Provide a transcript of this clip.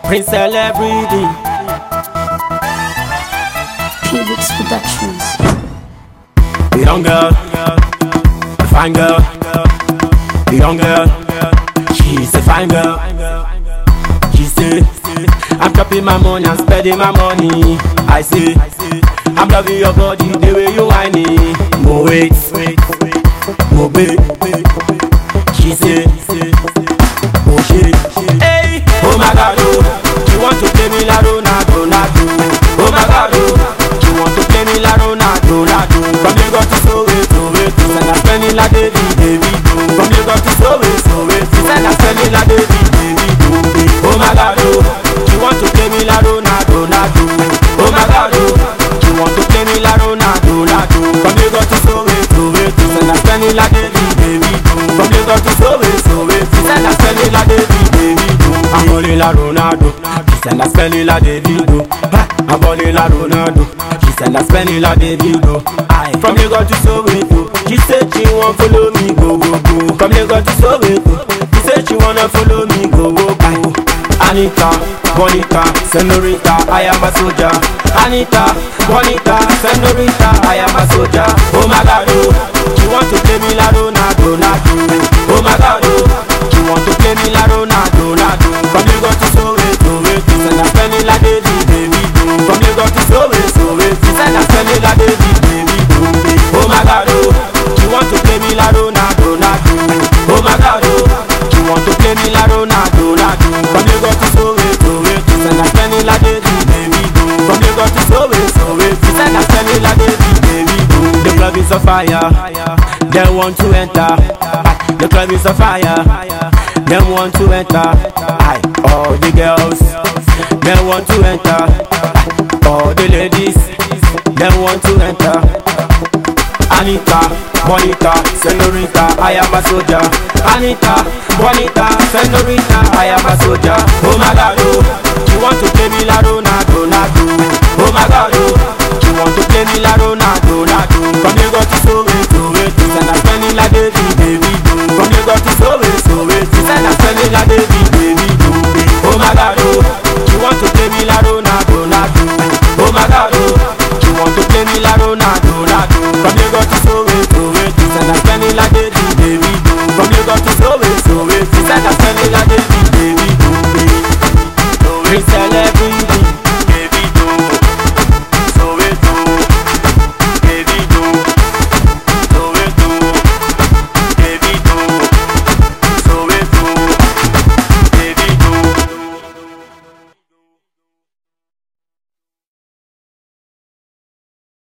Prince Celebrity. P-Books Productions. The young girl, the fine girl. The young girl, she's a fine girl. She say, I'm chopping my money and spending my money. I say, I'm loving your body the way you whine it. More wait, more babe. She say, oh shit. Hey, oh my God, oh, you want to play me la Ronaldo, Ronaldo. Oh my God, oh, you want to play me la Ronaldo, Ronaldo. From Lagos to Soweto, and I'm spending la David. From Lagos to Soweto, and I'm spending la David. Oh my God, oh, you want to play me la Ronaldo, Ronaldo. Oh my God, oh, you want to play me la Ronaldo, Ronaldo. From Lagos to Soweto, and I'm spending la David. From Lagos to Soweto, and I'm spending la David. I'm balling la Ronaldo, she said I'm spending la Davido. I'm balling la Ronaldo, she said I'm spending la Davido. From Lagos to Soweto, she said she want follow me, go go go. From Lagos to Soweto, she said she wanna follow me, go go go. Anita, Bonita, Senorita, I am a soldier. Anita, Bonita, Senorita, I am a soldier. Oh my God, oh, she want to play me la Ronaldo, Ronaldo. Oh my God, oh, she want to play me la Ronaldo, Ronaldo. From Lagos to Soweto, and I'm spending la David. From Lagos to Soweto, and I'm spending la David. Oh my God, oh, she want to play me la Ronaldo, Ronaldo. Oh my God, oh, she want to play me la Ronaldo, Ronaldo. From Lagos to Soweto, and I'm spending la David. From Lagos to Soweto, and I'm spending la David. The club is on fire, they want to enter. The club is on fire, they want to enter. All the girls, they want to enter. All the ladies, they want to enter. Anita, Bonita, Senorita, I am a soldier. Anita, Bonita, Senorita, I am a soldier.